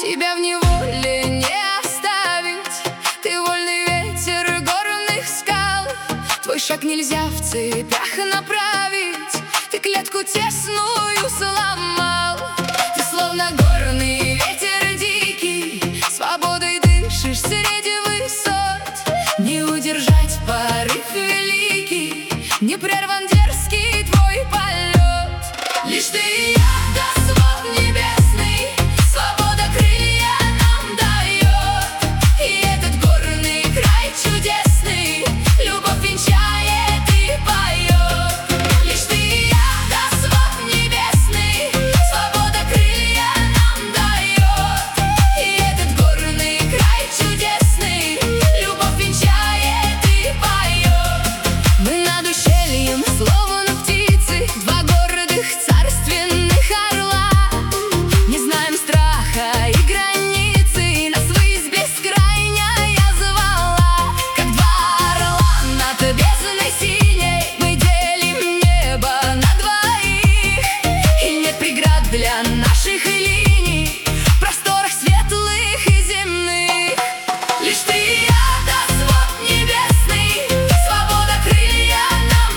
Тебя в неволе не оставить. Ты вольный ветер горных скал. Твой шаг нельзя в цепях направить. Ты клетку тесную сломал. Ты словно горный ветер дикий, свободой дышишь среди высот. Не удержать порыв великий, не прерван дерзкий твой полет. Лишь ты и я, да свод небесный, свобода крылья нам дает. И этот горный край чудесный любовь венчает и поет. Лишь ты и я, да свод небесный, свобода крылья нам дает. И этот горный край чудесный любовь венчает и поет. Мы над ущельем, словно птицы, два гордых царственных орла. Не знаем страха и границы, нас ввысь бескрайняя звала. Как два орла над бездной синей, мы делим небо на двоих. И нет преград для наших линий в просторах светлых и земных. Лишь ты и я, да свод небесный, свобода крылья нам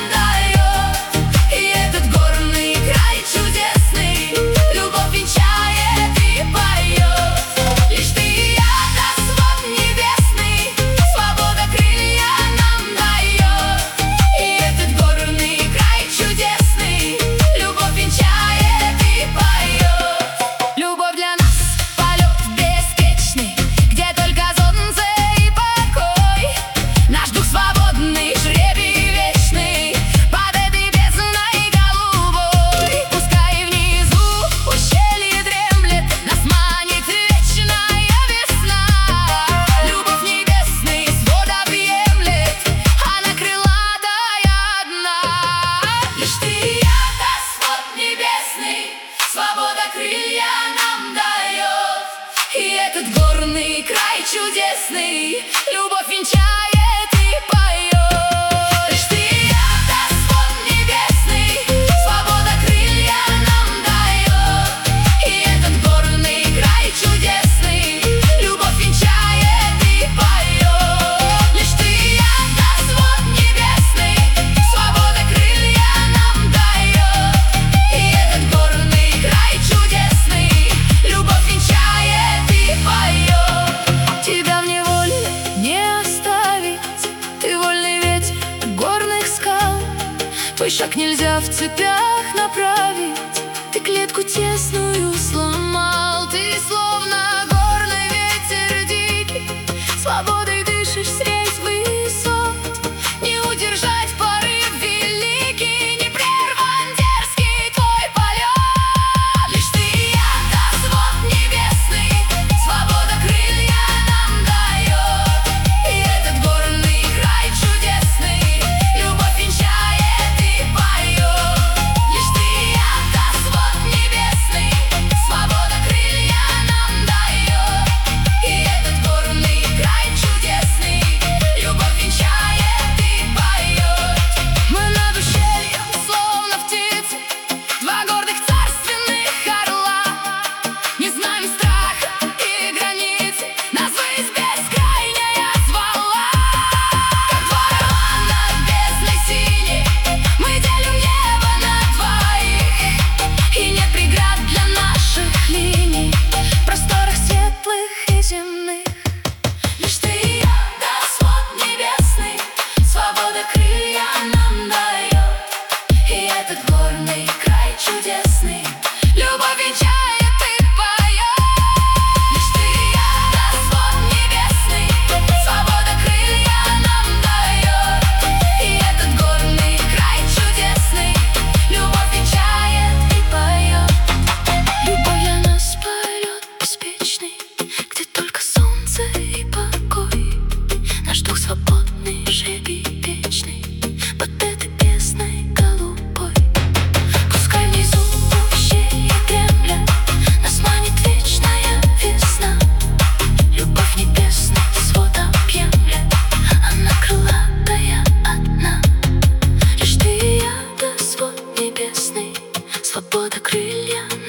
дает. И этот горный край чудесный любовь венчает и поет. Лишь ты и я, да свод небесный, свобода крылья нам дает. И этот горный край чудесный любовь венчает и поет. Любовь для нас полет беспечный, где только солнце и покой. Наш дух свободный, жребий вечный, под этой бездной голубой. Пускай внизу ущелье дремлет, нас манит вечная весна. Любовь небесный свод объемлет, она крылатая одна. Лишь ты и я, да свод небесный, свобода крылья нам дает. И этот горный край чудесный любовь венчает и поет. Лишь ты и я, да свод небесный, свобода крылья нам дает. И этот горный край чудесный любовь венчает и поет. Лишь ты и я, да свод небесный, свобода крылья нам дает. И этот горный край чудесный любовь венчает и поет. Тебя в неволе не оставить. Ты вольный ветер горных скал. Твой шаг нельзя в цепях направить. Ты клетку тесную сломал. Ты словно горный ветер дикий, свободой дышишь средь высот. Не удержать порыв великий, не прерван дерзкий твой полет. Лишь ты и я, да свод небесный, свобода крылья нам дает. И этот горный край чудесный любовь венчает и поет. Лишь ты и я, да свод небесный, свобода крылья нам дает. И этот горный край чудесный любовь венчает и поет. Мы над ущельем, словно птицы, два гордых царственных орла. Не знаем страха и границы, нас ввысь бескрайняя звала. Как два орла над бездной синей, мы делим небо на двоих. И нет преград для наших линий в просторах светлых и земных. Лишь ты и я, да свод небесный, свобода крылья нам дает. И этот горный край чудесный любовь венчает и поет. Лишь ты и я, да свод небесный, свобода крылья нам дает. И этот горный край чудесный любовь венчает и поет. Любовь для нас полет беспечный, где только солнце и покой. Наш дух свободный, жребий вечный, под этой бездной голубой. Пускай внизу ущелье дремлет, нас манит вечная весна. Любовь небесный свод объемлет, она крылатая одна. Лишь ты и я, да свод небесный, свобода крылья